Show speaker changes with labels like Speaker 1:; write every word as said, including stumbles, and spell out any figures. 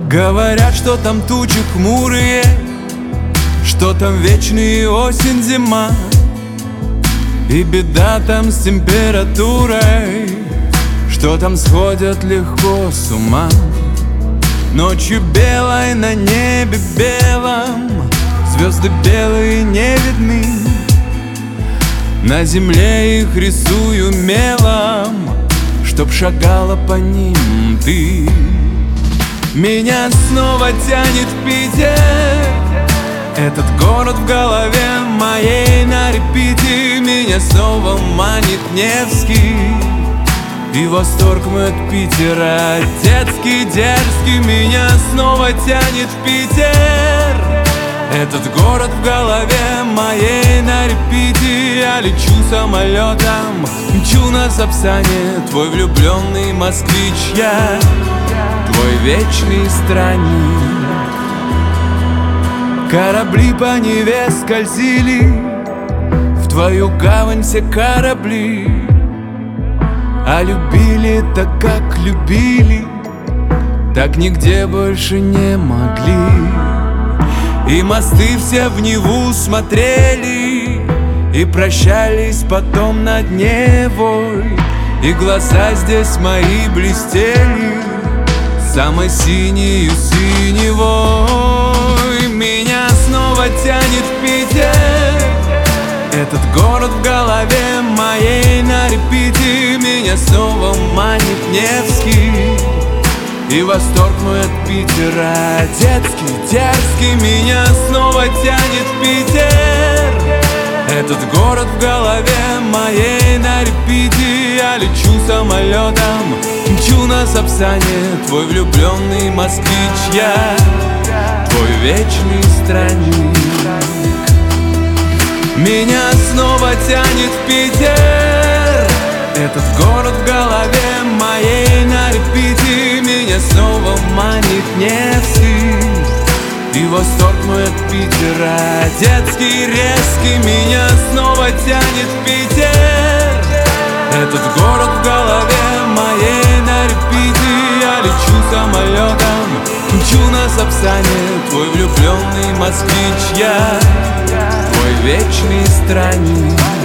Speaker 1: Говорят, что там тучи хмурые, что там вечная осень, зима, и беда там с температурой, что там сходят легко с ума. Ночью белой на небе белом звезды белые не видны, на земле их рисую мелом, чтоб шагала по ним ты. Меня снова тянет в Питер, этот город в голове моей на репите. Меня снова манит Невский, и восторг мой от Питера детский, дерзкий. Меня снова тянет в Питер, этот город в голове моей на репите. Я лечу самолетом, мчу на Сапсане, твой влюбленный москвич я, твой вечный странник. Корабли по Неве скользили, в твою гавань все корабли, а любили так, как любили, так нигде больше не могли. И мосты все в Неву смотрели, и прощались потом над Невой, и глаза здесь мои блестели самой синею синевой. Меня снова тянет в Питер, этот город в голове моей на репите. Меня снова манит Невский, и восторг мой от Питера детский, дерзкий. Меня снова тянет в Питер, этот город в голове моей на репите. Я лечу самолетом, мчу на Сапсане, твой влюбленный москвич я, твой вечный странник. Меня снова тянет в Питер, этот город в голове моей на репите. Меня снова манит Невский, и восторг мой от Питера детский, резкий. Меня снова тянет в Питер, этот город в голове моей на репите. Я лечу самолетом, мчу на Сапсане, твой влюбленный москвич я, твой вечный странник.